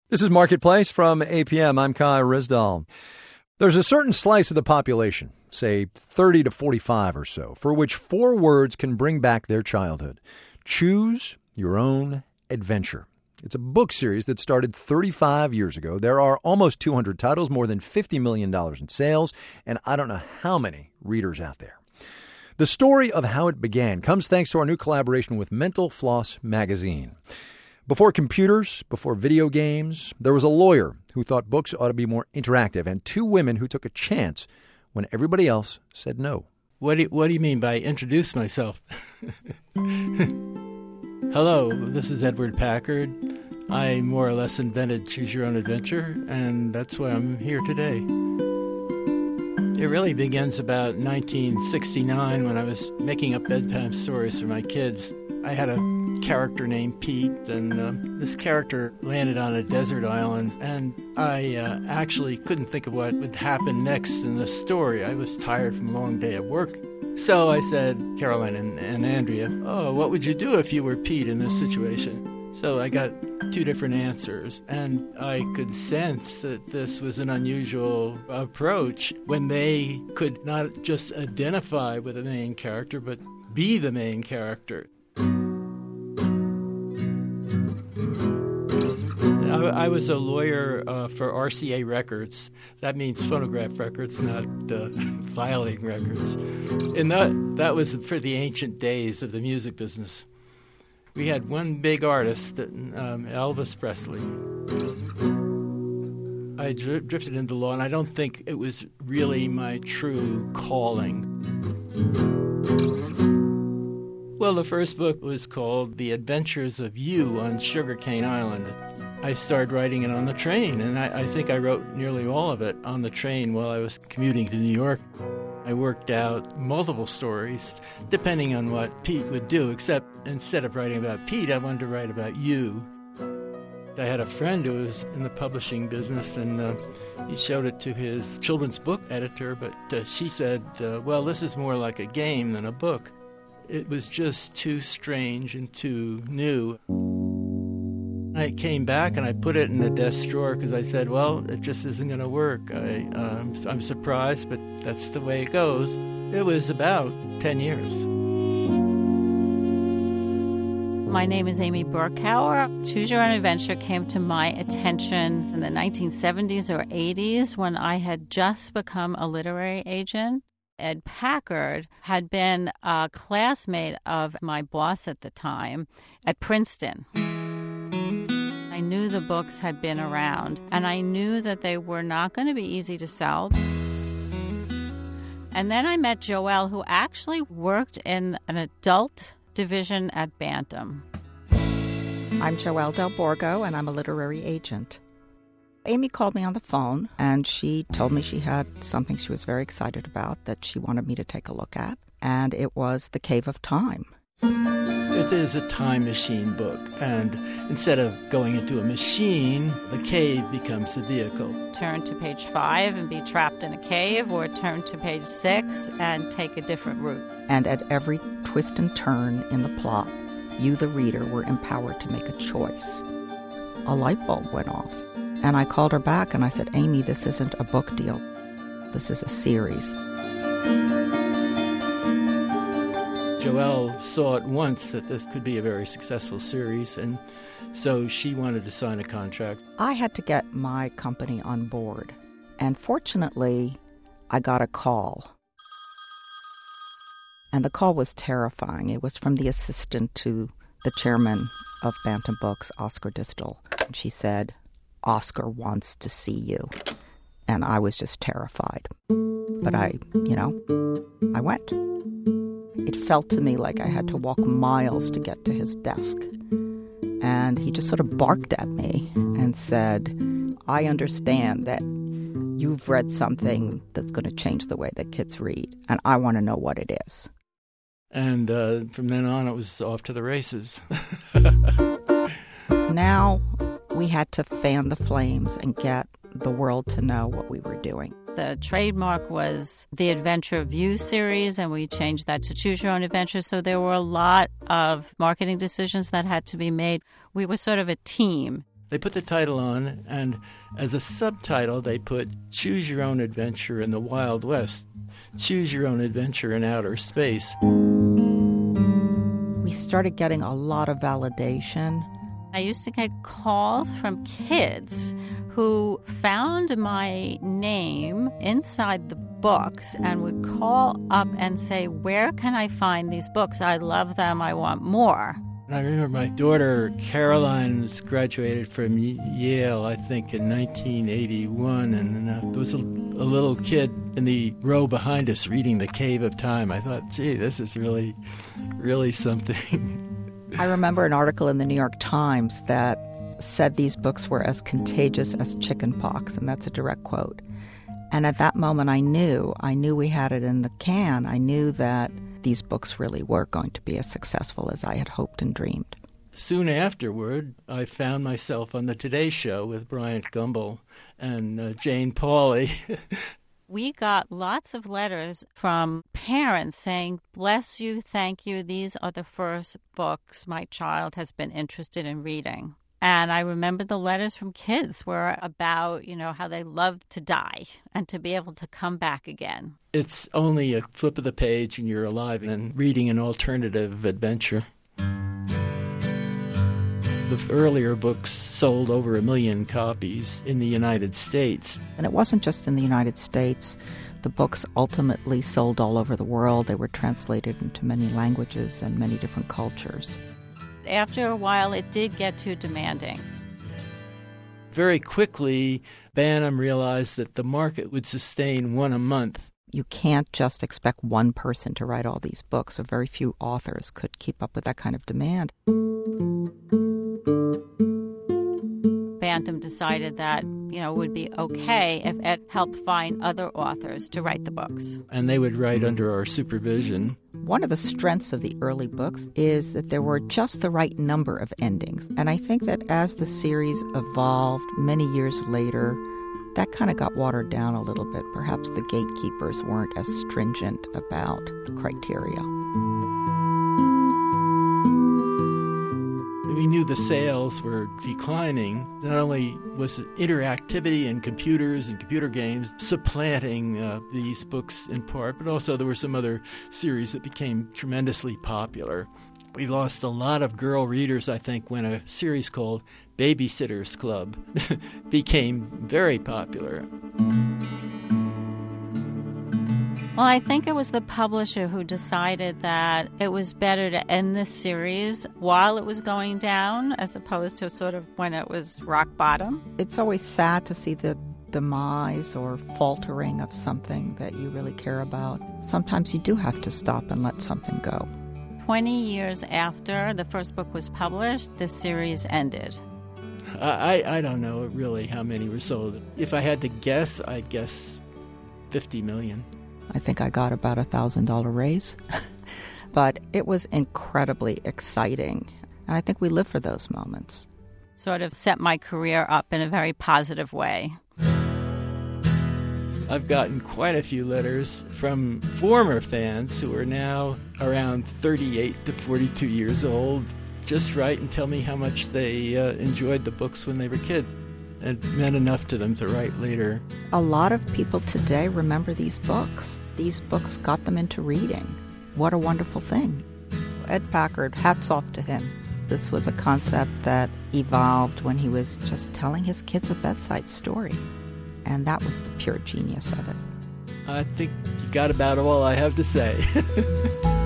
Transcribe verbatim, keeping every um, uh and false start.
This is Marketplace from A P M. I'm Kai Ryssdal. There's a certain slice of the population, say thirty to forty-five or so, for which four words can bring back their childhood. Choose your own adventure. It's a book series that started thirty-five years ago. There are almost two hundred titles, more than fifty million dollars in sales, and I don't know how many readers out there. The story of how it began comes thanks to our new collaboration with Mental Floss magazine. Before computers, before video games, there was a lawyer who thought books ought to be more interactive, and two women who took a chance when everybody else said no. What do you, what do you mean by introduce myself? Hello, this is Edward Packard. I more or less invented Choose Your Own Adventure, and that's why I'm here today. It really begins about nineteen sixty-nine when I was making up bedtime stories for my kids. I had a character named Pete, and um, this character landed on a desert island, and I uh, actually couldn't think of what would happen next in the story. I was tired from a long day at work. So I said, Caroline and, and Andrea, oh, what would you do if you were Pete in this situation? So I got two different answers, and I could sense that this was an unusual approach when they could not just identify with the main character, but be the main character. I was a lawyer uh, for R C A Records. That means phonograph records, not uh, filing records. And that, that was for the ancient days of the music business. We had one big artist, um, Elvis Presley. I dr- drifted into law, and I don't think it was really my true calling. Well, the first book was called The Adventures of You on Sugarcane Island. I started writing it on the train, and I, I think I wrote nearly all of it on the train while I was commuting to New York. I worked out multiple stories, depending on what Pete would do, except instead of writing about Pete, I wanted to write about you. I had a friend who was in the publishing business, and uh, he showed it to his children's book editor, but uh, she said, uh, well, this is more like a game than a book. It was just too strange and too new. I came back and I put it in the desk drawer because I said, well, it just isn't going to work. I, um, I'm surprised, but that's the way it goes. It was about ten years. My name is Amy Burkauer. Choose Your Own Adventure came to my attention in the nineteen seventies or eighties when I had just become a literary agent. Ed Packard had been a classmate of my boss at the time at Princeton. I knew the books had been around, and I knew that they were not going to be easy to sell. And then I met Joelle, who actually worked in an adult division at Bantam. I'm Joelle Del Borgo, and I'm a literary agent. Amy called me on the phone, and she told me she had something she was very excited about that she wanted me to take a look at, and it was The Cave of Time. It is a time machine book, and instead of going into a machine, the cave becomes the vehicle. Turn to page five and be trapped in a cave, or turn to page six and take a different route. And at every twist and turn in the plot, you, the reader, were empowered to make a choice. A light bulb went off, and I called her back and I said, Amy, this isn't a book deal. This is a series. Joelle saw at once that this could be a very successful series, and so she wanted to sign a contract. I had to get my company on board, and fortunately, I got a call. And the call was terrifying. It was from the assistant to the chairman of Bantam Books, Oscar Distel. And she said, Oscar wants to see you. And I was just terrified. But I, you know, I went. It felt to me like I had to walk miles to get to his desk. And he just sort of barked at me and said, I understand that you've read something that's going to change the way that kids read, and I want to know what it is. And uh, from then on, it was off to the races. Now we had to fan the flames and get the world to know what we were doing. The trademark was the Adventure of You series, and we changed that to Choose Your Own Adventure. So there were a lot of marketing decisions that had to be made. We were sort of a team. They put the title on, and as a subtitle, they put Choose Your Own Adventure in the Wild West. Choose Your Own Adventure in Outer Space. We started getting a lot of validation. I used to get calls from kids who found my name inside the books and would call up and say, where can I find these books? I love them. I want more. I remember my daughter Caroline was graduated from Yale, I think, in nineteen eighty-one, and uh, there was a, a little kid in the row behind us reading The Cave of Time. I thought, gee, this is really, really something. I remember an article in the New York Times that said these books were as contagious as chickenpox, and that's a direct quote. And at that moment, I knew, I knew we had it in the can. I knew that these books really were going to be as successful as I had hoped and dreamed. Soon afterward, I found myself on the Today Show with Bryant Gumbel and uh, Jane Pauley. We got lots of letters from parents saying, bless you, thank you, these are the first books my child has been interested in reading. And I remember the letters from kids were about, you know, how they loved to die and to be able to come back again. It's only a flip of the page and you're alive and reading an alternative adventure. The earlier books sold over a million copies in the United States. And it wasn't just in the United States. The books ultimately sold all over the world. They were translated into many languages and many different cultures. After a while, it did get too demanding. Very quickly, Bantam realized that the market would sustain one a month. You can't just expect one person to write all these books, so very few authors could keep up with that kind of demand. Bantam decided that, you know, it would be okay if Ed helped find other authors to write the books. And they would write under our supervision. One of the strengths of the early books is that there were just the right number of endings. And I think that as the series evolved many years later, that kind of got watered down a little bit. Perhaps the gatekeepers weren't as stringent about the criteria. We knew the sales were declining. Not only was interactivity and computers and computer games supplanting uh, these books in part, but also there were some other series that became tremendously popular. We lost a lot of girl readers, I think, when a series called Babysitter's Club became very popular. Well, I think it was the publisher who decided that it was better to end this series while it was going down as opposed to sort of when it was rock bottom. It's always sad to see the demise or faltering of something that you really care about. Sometimes you do have to stop and let something go. Twenty years after the first book was published, the series ended. I, I don't know really how many were sold. If I had to guess, I'd guess fifty million. I think I got about a one thousand dollars raise. But it was incredibly exciting. And I think we live for those moments. Sort of set my career up in a very positive way. I've gotten quite a few letters from former fans who are now around thirty-eight to forty-two years old. Just write and tell me how much they uh, enjoyed the books when they were kids. It meant enough to them to write later. A lot of people today remember these books. These books got them into reading. What a wonderful thing. Ed Packard, hats off to him. This was a concept that evolved when he was just telling his kids a bedside story. And that was the pure genius of it. I think you got about all I have to say.